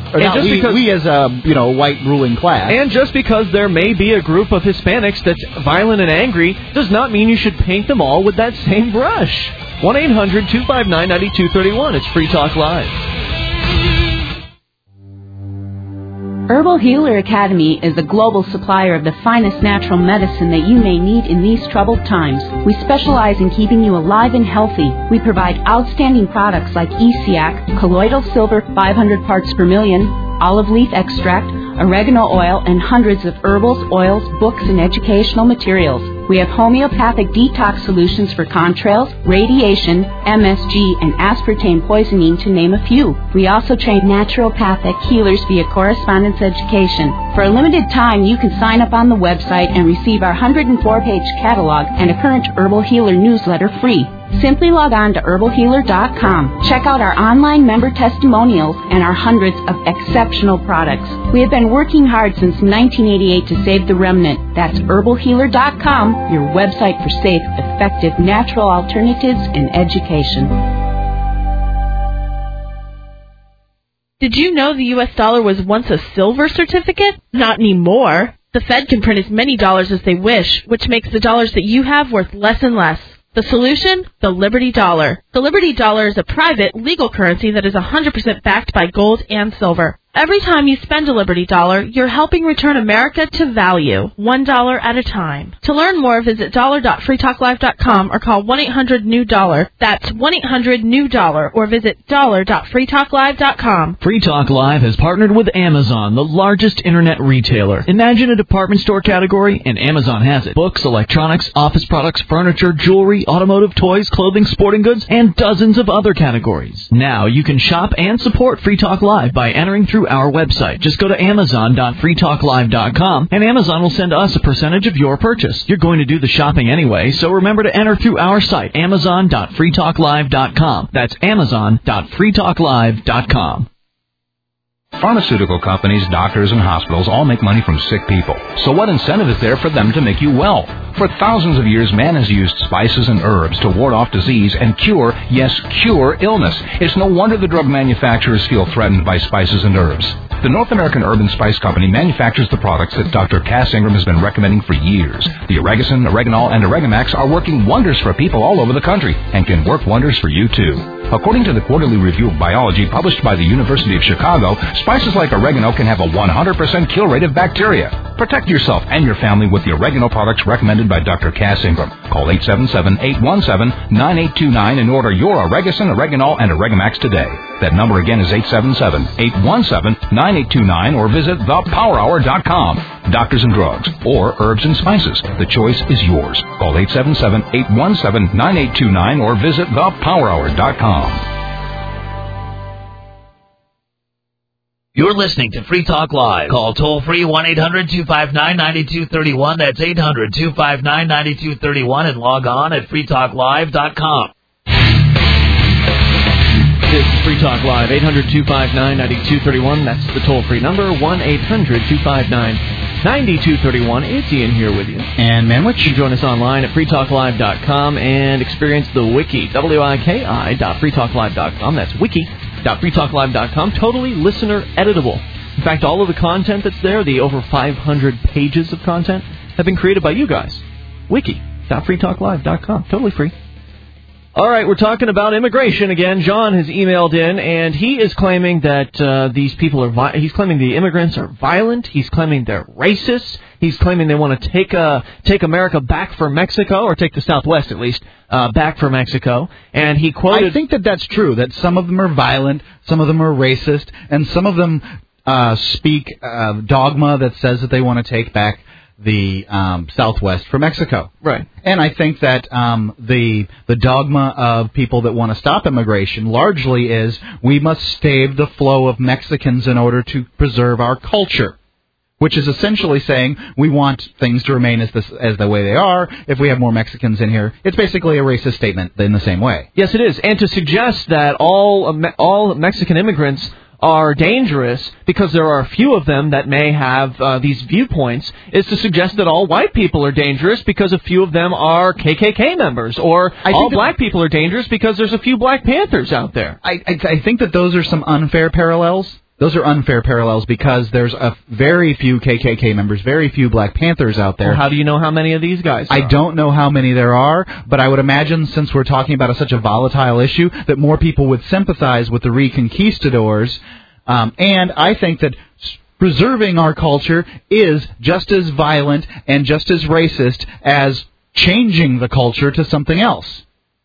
Or not we as a white ruling class. And just because there may be a group of Hispanics that's violent and angry does not mean you should paint them all with that same brush. 1-800-259-9231. It's Free Talk Live. Herbal Healer Academy is a global supplier of the finest natural medicine that you may need in these troubled times. We specialize in keeping you alive and healthy. We provide outstanding products like ECAC, colloidal silver 500 parts per million, olive leaf extract, oregano oil, and hundreds of herbals, oils, books, and educational materials. We have homeopathic detox solutions for contrails, radiation, MSG, and aspartame poisoning, to name a few. We also train naturopathic healers via correspondence education. For a limited time, you can sign up on the website and receive our 104-page catalog and a current Herbal Healer newsletter free. Simply log on to herbalhealer.com. Check out our online member testimonials and our hundreds of exceptional products. We have been working hard since 1988 to save the remnant. That's herbalhealer.com, your website for safe, effective, natural alternatives and education. Did you know the U.S. dollar was once a silver certificate? Not anymore. The Fed can print as many dollars as they wish, which makes the dollars that you have worth less and less. The solution? The Liberty Dollar. The Liberty Dollar is a private, legal currency that is 100% backed by gold and silver. Every time you spend a Liberty Dollar, you're helping return America to value, $1 at a time. To learn more, visit dollar.freetalklive.com or call 1-800-NEW-DOLLAR. That's 1-800-NEW-DOLLAR or visit dollar.freetalklive.com. Free Talk Live has partnered with Amazon, the largest internet retailer. Imagine a department store category, and Amazon has it. Books, electronics, office products, furniture, jewelry, automotive, toys, clothing, sporting goods, and dozens of other categories. Now you can shop and support Free Talk Live by entering through our website. Just go to amazon.freetalklive.com and Amazon will send us a percentage of your purchase. You're going to do the shopping anyway, so remember to enter through our site, amazon.freetalklive.com. That's amazon.freetalklive.com. Pharmaceutical companies, doctors, and hospitals all make money from sick people. So what incentive is there for them to make you well? For thousands of years, man has used spices and herbs to ward off disease and cure, yes, cure illness. It's no wonder the drug manufacturers feel threatened by spices and herbs. The North American Herb and Spice Company manufactures the products that Dr. Cass Ingram has been recommending for years. The Oregacin, Oreganol, and Oregamax are working wonders for people all over the country and can work wonders for you, too. According to the Quarterly Review of Biology published by the University of Chicago, spices like oregano can have a 100% kill rate of bacteria. Protect yourself and your family with the oregano products recommended by Dr. Cass Ingram. Call 877-817-9829 and order your Oregacin, Oreganol, and Oregamax today. That number again is 877-817-9829 or visit thepowerhour.com. Doctors and drugs or herbs and spices. The choice is yours. Call 877-817-9829 or visit thepowerhour.com. You're listening to Free Talk Live. Call toll-free 1-800-259-9231. That's 800-259-9231 and log on at freetalklive.com. This is Free Talk Live, 800-259-9231. That's the toll-free number, 1-800-259-9231. It's Ian here with you. And Manwich. You can join us online at freetalklive.com and experience the wiki, wiki.freetalklive.com. That's wiki.freetalklive.com. Totally listener editable. In fact, all of the content that's there, the over 500 pages of content, have been created by you guys. Wiki.freetalklive.com. Totally free. All right, we're talking about immigration again. John has emailed in, and he is claiming that these people are. He's claiming the immigrants are violent. He's claiming they're racist. He's claiming they want to take America back for Mexico, or take the Southwest at least back for Mexico. And he quoted. I think that's true. That some of them are violent, some of them are racist, and some of them speak dogma that says that they want to take back the Southwest for Mexico. Right. And I think that the dogma of people that want to stop immigration largely is we must stave the flow of Mexicans in order to preserve our culture, which is essentially saying we want things to remain as the way they are. If we have more Mexicans in here, it's basically a racist statement in the same way. Yes, it is. And to suggest that all Mexican immigrants are dangerous because there are a few of them that may have these viewpoints is to suggest that all white people are dangerous because a few of them are KKK members, or all black people are dangerous because there's a few Black Panthers out there. I think that those are some unfair parallels. Those are unfair parallels because there's a very few KKK members, very few Black Panthers out there. Well, how do you know how many of these guys I don't know how many there are, but I would imagine since we're talking about such a volatile issue that more people would sympathize with the Reconquistadors. And I think that preserving our culture is just as violent and just as racist as changing the culture to something else.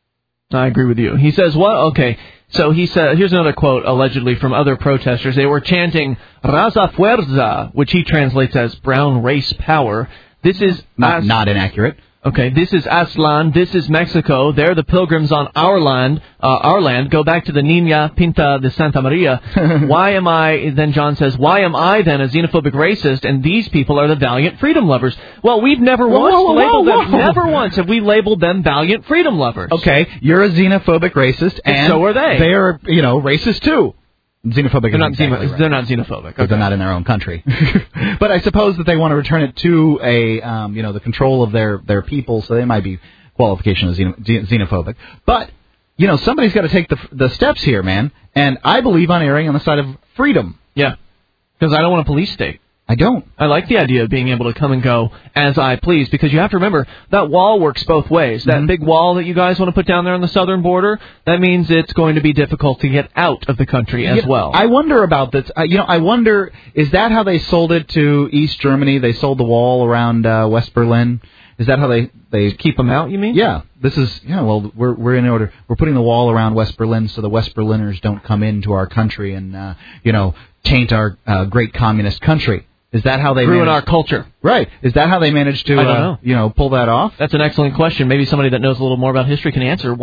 I agree with you. He says, what? Okay. So he said, here's another quote, allegedly from other protesters. They were chanting, Raza Fuerza, which he translates as brown race power. This is... Not inaccurate. Okay, this is Aztlán, this is Mexico. They're the pilgrims on our land. Go back to the Niña Pinta de Santa Maria. Why am I, then John says, why am I then a xenophobic racist and these people are the valiant freedom lovers? Well, we've never never once have we labeled them valiant freedom lovers. Okay, you're a xenophobic racist and so are they. They're, racist too. Xenophobic. They're not xenophobic. Because they're not in their own country. But I suppose that they want to return it to the control of their people, so they might be qualification as xenophobic. But, somebody's got to take the steps here, man. And I believe on erring on the side of freedom. Yeah. Because I don't want a police state. I don't. I like the idea of being able to come and go as I please, because you have to remember, that wall works both ways. That big wall that you guys want to put down there on the southern border, that means it's going to be difficult to get out of the country as well. I wonder about this. I wonder, is that how they sold it to East Germany? They sold the wall around West Berlin? Is that how they keep them out, you mean? Yeah. This is, we're in order. We're putting the wall around West Berlin so the West Berliners don't come into our country and, taint our great communist country. Is that how they ruin our culture? Right. Is that how they managed to, I don't know. Pull that off? That's an excellent question. Maybe somebody that knows a little more about history can answer.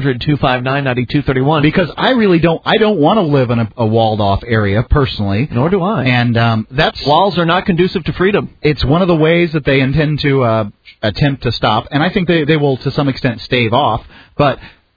1-800-259-9231. Because I really don't want to live in a walled-off area, personally. Nor do I. And walls are not conducive to freedom. It's one of the ways that they intend to attempt to stop, and I think they will, to some extent, stave off. But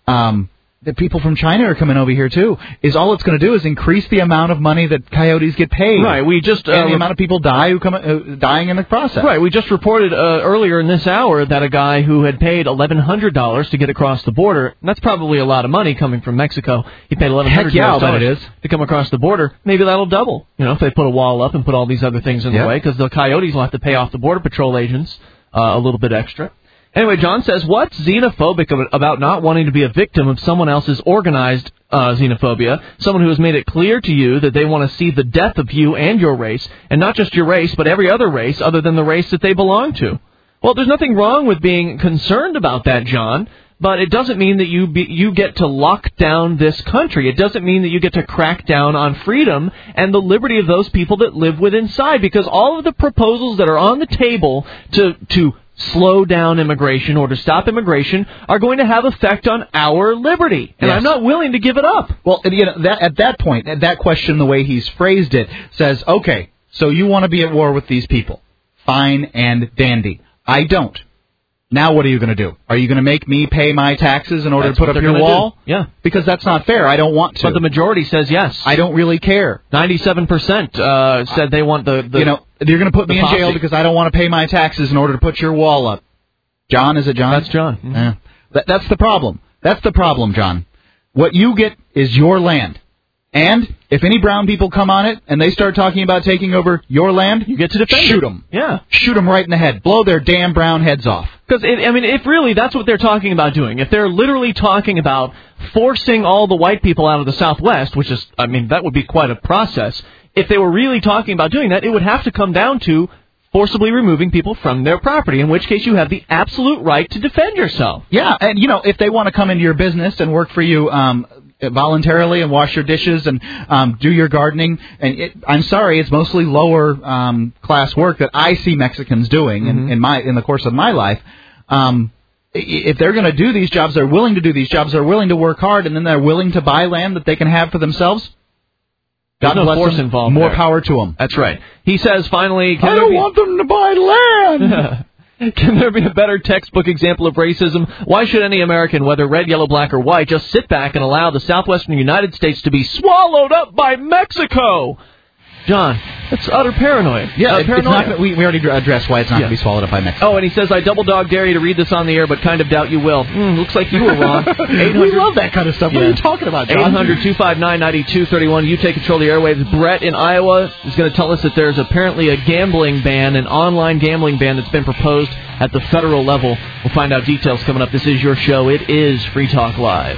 the people from China are coming over here, too. All it's going to do is increase the amount of money that coyotes get paid. Right. We just and the amount of people dying in the process. Right. We just reported earlier in this hour that a guy who had paid $1,100 to get across the border, and that's probably a lot of money coming from Mexico. He paid $1,100 to come across the border. Maybe that'll double, if they put a wall up and put all these other things in the way, because the coyotes will have to pay off the Border Patrol agents a little bit extra. Anyway, John says, what's xenophobic about not wanting to be a victim of someone else's organized xenophobia, someone who has made it clear to you that they want to see the death of you and your race, and not just your race, but every other race other than the race that they belong to? Well, there's nothing wrong with being concerned about that, John, but it doesn't mean that you get to lock down this country. It doesn't mean that you get to crack down on freedom and the liberty of those people that live within inside, because all of the proposals that are on the table to slow down immigration or to stop immigration are going to have effect on our liberty. And I'm not willing to give it up. Well, at that point, that question, the way he's phrased it, says, okay, so you want to be at war with these people. Fine and dandy. I don't. Now what are you going to do? Are you going to make me pay my taxes in order to put up your wall? Yeah. Because that's not fair. I don't want to. But the majority says yes. I don't really care. 97% said they want the you're going to put me in jail because I don't want to pay my taxes in order to put your wall up. John, is it John? That's John. Mm-hmm. That's the problem. That's the problem, John. What you get is your land. And if any brown people come on it and they start talking about taking over your land, you get to defend shoot them. Yeah. Shoot them right in the head. Blow their damn brown heads off. Because, if really that's what they're talking about doing, if they're literally talking about forcing all the white people out of the Southwest, which is, that would be quite a process. If they were really talking about doing that, it would have to come down to forcibly removing people from their property, in which case you have the absolute right to defend yourself. Yeah, and, if they want to come into your business and work for you voluntarily and wash your dishes and do your gardening, and I'm sorry, it's mostly lower class work that I see Mexicans doing in the course of my life. If they're going to do these jobs, they're willing to do these jobs, they're willing to work hard, and then they're willing to buy land that they can have for themselves. God bless bless them. Involved More there. power to them. That's right. He says, finally, I don't want them to buy land. Can there be a better textbook example of racism? Why should any American, whether red, yellow, black, or white, just sit back and allow the southwestern United States to be swallowed up by Mexico? John. It's utter paranoia. Yeah, paranoia. We already addressed why it's not going to be swallowed up by Mexico. Oh, and he says, I double dog dare you to read this on the air, but kind of doubt you will. Looks like you were wrong. We love that kind of stuff. What are you talking about, John? 800-259-9231. You take control of the airwaves. Brett in Iowa is going to tell us that there's apparently a gambling ban, an online gambling ban that's been proposed at the federal level. We'll find out details coming up. This is your show. It is Free Talk Live.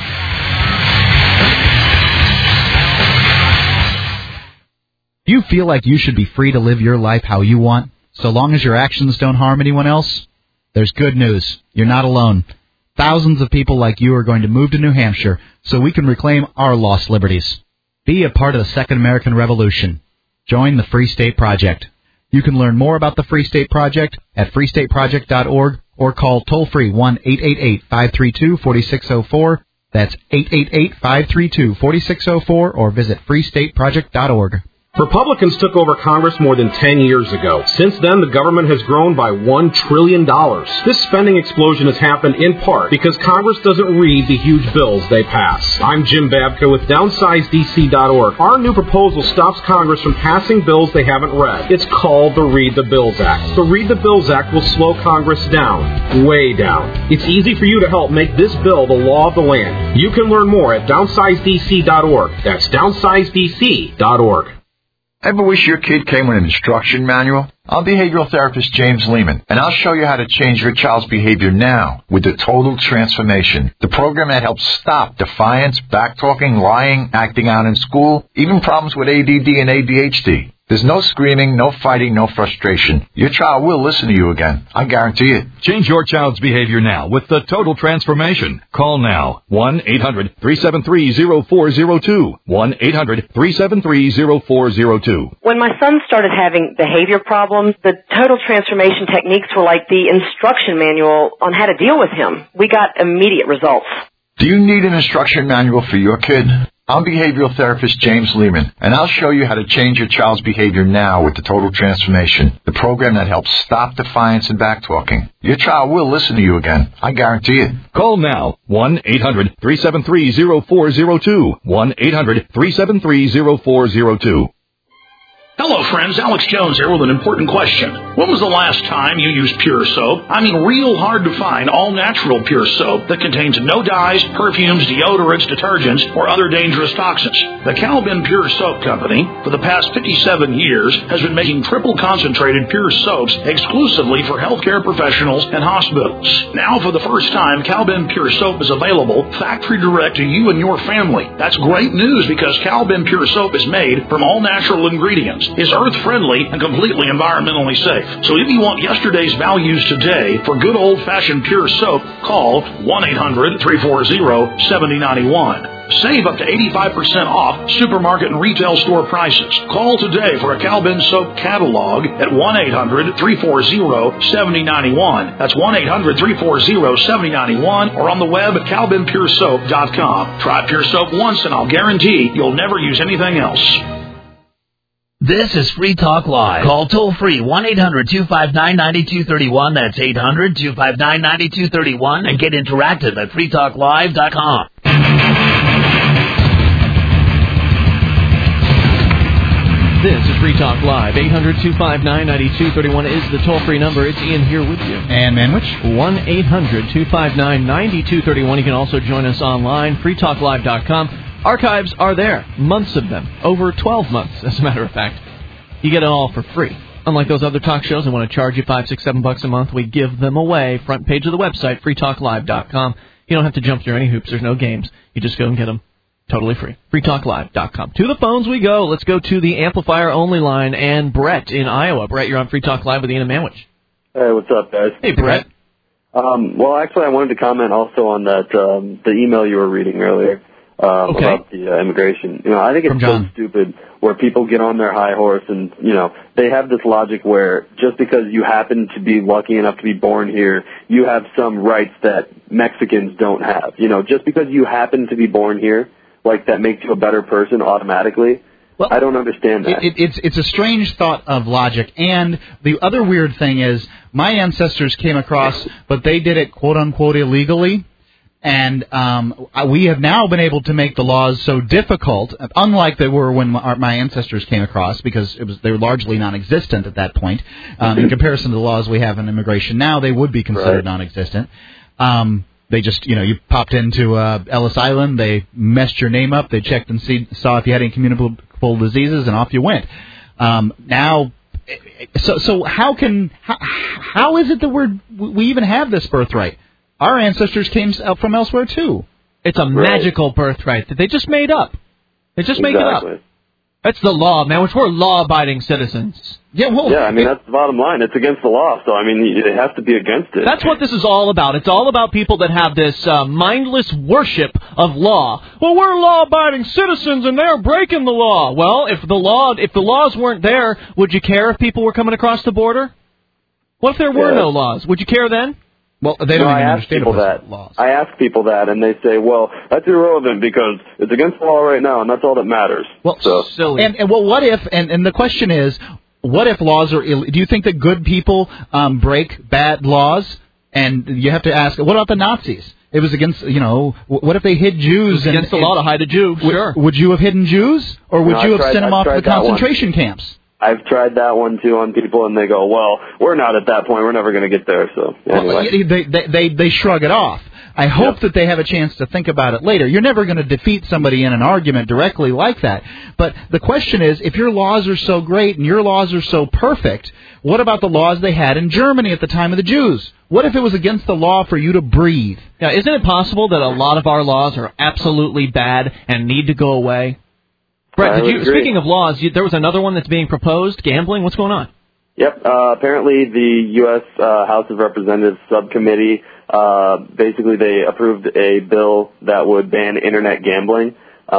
You feel like you should be free to live your life how you want, so long as your actions don't harm anyone else? There's good news. You're not alone. Thousands of people like you are going to move to New Hampshire so we can reclaim our lost liberties. Be a part of the Second American Revolution. Join the Free State Project. You can learn more about the Free State Project at freestateproject.org or call toll-free 1-888-532-4604. That's 888-532-4604 or visit freestateproject.org. Republicans took over Congress more than 10 years ago. Since then, the government has grown by $1 trillion. This spending explosion has happened in part because Congress doesn't read the huge bills they pass. I'm Jim Babka with DownsizeDC.org. Our new proposal stops Congress from passing bills they haven't read. It's called the Read the Bills Act. The Read the Bills Act will slow Congress down, way down. It's easy for you to help make this bill the law of the land. You can learn more at DownsizeDC.org. That's DownsizeDC.org. Ever wish your kid came with an instruction manual? I'm behavioral therapist James Lehman, and I'll show you how to change your child's behavior now with the Total Transformation, the program that helps stop defiance, backtalking, lying, acting out in school, even problems with ADD and ADHD. There's no screaming, no fighting, no frustration. Your child will listen to you again. I guarantee it. Change your child's behavior now with the Total Transformation. Call now. 1-800-373-0402. 1-800-373-0402. When my son started having behavior problems, the Total Transformation techniques were like the instruction manual on how to deal with him. We got immediate results. Do you need an instruction manual for your kid? I'm behavioral therapist James Lehman, and I'll show you how to change your child's behavior now with the Total Transformation, the program that helps stop defiance and backtalking. Your child will listen to you again. I guarantee it. Call now. 1-800-373-0402. 1-800-373-0402. Hello, friends. Alex Jones here with an important question. When was the last time you used Pure Soap? I mean, real hard to find all-natural Pure Soap that contains no dyes, perfumes, deodorants, detergents, or other dangerous toxins. The Calvin Pure Soap Company, for the past 57 years, has been making triple-concentrated Pure Soaps exclusively for healthcare professionals and hospitals. Now, for the first time, Calvin Pure Soap is available factory direct to you and your family. That's great news because Calvin Pure Soap is made from all-natural ingredients, is earth-friendly, and completely environmentally safe. So if you want yesterday's values today for good old-fashioned Pure Soap, call 1-800-340-7091. Save up to 85% off supermarket and retail store prices. Call today for a Calvin Soap catalog at 1-800-340-7091. That's 1-800-340-7091 or on the web at calvinpuresoap.com. Try Pure Soap once and I'll guarantee you'll never use anything else. This is Free Talk Live. Call toll-free 1-800-259-9231. That's 800-259-9231. And get interactive at freetalklive.com. This is Free Talk Live. 800-259-9231 is the toll-free number. It's Ian here with you. And Manwich. 1-800-259-9231. You can also join us online, freetalklive.com. Archives are there, months of them, over 12 months, as a matter of fact. You get it all for free. Unlike those other talk shows that want to charge you $5, $6, $7 a month, we give them away. Front page of the website, freetalklive.com. You don't have to jump through any hoops. There's no games. You just go and get them totally free. freetalklive.com. To the phones we go. Let's go to the amplifier-only line and Brett in Iowa. Brett, you're on Free Talk Live with Ian and Manwich. Hey, what's up, guys? Hey, Brett. Well, actually, I wanted to comment also on that the email you were reading earlier. About the immigration. You know, I think it's so stupid where people get on their high horse and, you know, they have this logic where just because you happen to be lucky enough to be born here, you have some rights that Mexicans don't have. You know, just because you happen to be born here, like that makes you a better person automatically. Well, I don't understand that. It's a strange thought of logic. And the other weird thing is my ancestors came across, but they did it quote-unquote illegally. And we have now been able to make the laws so difficult, unlike they were when my ancestors came across, because they were largely non-existent at that point. In comparison to the laws we have in immigration now, they would be considered non-existent. They just, you popped into Ellis Island, they messed your name up, they checked and saw if you had any communicable diseases, and off you went. Now, so how is it that we even have this birthright? Our ancestors came from elsewhere, too. It's a magical birthright that they just made up. They just make it up. That's the law, man, which we're law-abiding citizens. Yeah, I mean, that's the bottom line. It's against the law, so, I mean, it has to be against it. That's what this is all about. It's all about people that have this mindless worship of law. Well, we're law-abiding citizens, and they're breaking the law. Well, if the laws weren't there, would you care if people were coming across the border? What if there were no laws? Would you care then? Well, they don't even understand laws. I ask people that, and they say, well, that's irrelevant because it's against the law right now, and that's all that matters. Well, silly. And what if, and the question is, what if laws are do you think that good people break bad laws? And you have to ask, what about the Nazis? It was against, what if they hid Jews? It was against the law to hide a Jew, sure. Would you have hidden Jews? Or would you have sent them off to the concentration camps? I've tried that one, too, on people, and they go, well, we're not at that point. We're never going to get there. So anyway. Well, they shrug it off. I hope that they have a chance to think about it later. You're never going to defeat somebody in an argument directly like that. But the question is, if your laws are so great and your laws are so perfect, what about the laws they had in Germany at the time of the Jews? What if it was against the law for you to breathe? Yeah, isn't it possible that a lot of our laws are absolutely bad and need to go away? Brett, speaking of laws, there was another one that's being proposed, gambling. What's going on? Yep. Apparently, the U.S. House of Representatives subcommittee, basically they approved a bill that would ban Internet gambling.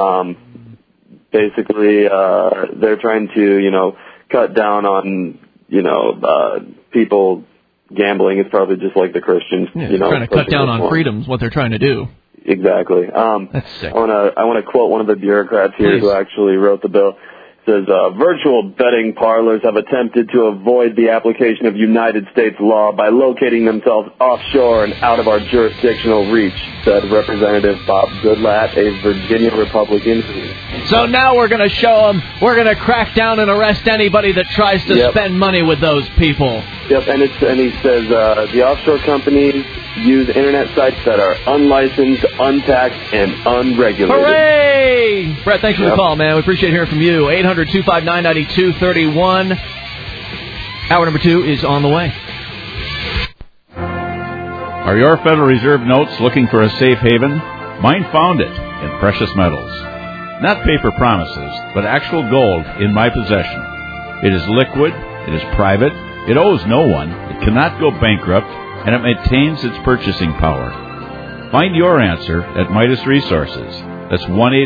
Basically, they're trying to, cut down on, people gambling. It's probably just like the Christians. Yeah, trying to cut down on freedoms, what they're trying to do. Exactly. That's sick. I want to quote one of the bureaucrats here who actually wrote the bill. It says, virtual betting parlors have attempted to avoid the application of United States law by locating themselves offshore and out of our jurisdictional reach, said Representative Bob Goodlatte, a Virginia Republican. So now we're going to show them, we're going to crack down and arrest anybody that tries to spend money with those people. Yep, and he says the offshore companies use Internet sites that are unlicensed, untaxed, and unregulated. Hooray! Brett, thanks for the call, man. We appreciate hearing from you. 800-259-9231. Hour number 2 is on the way. Are your Federal Reserve notes looking for a safe haven? Mine found it in precious metals. Not paper promises, but actual gold in my possession. It is liquid, it is private, it owes no one, it cannot go bankrupt, and it maintains its purchasing power. Find your answer at Midas Resources. That's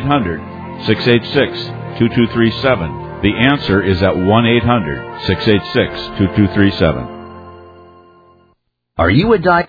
1-800-686-2237. The answer is at 1-800-686-2237. Are you a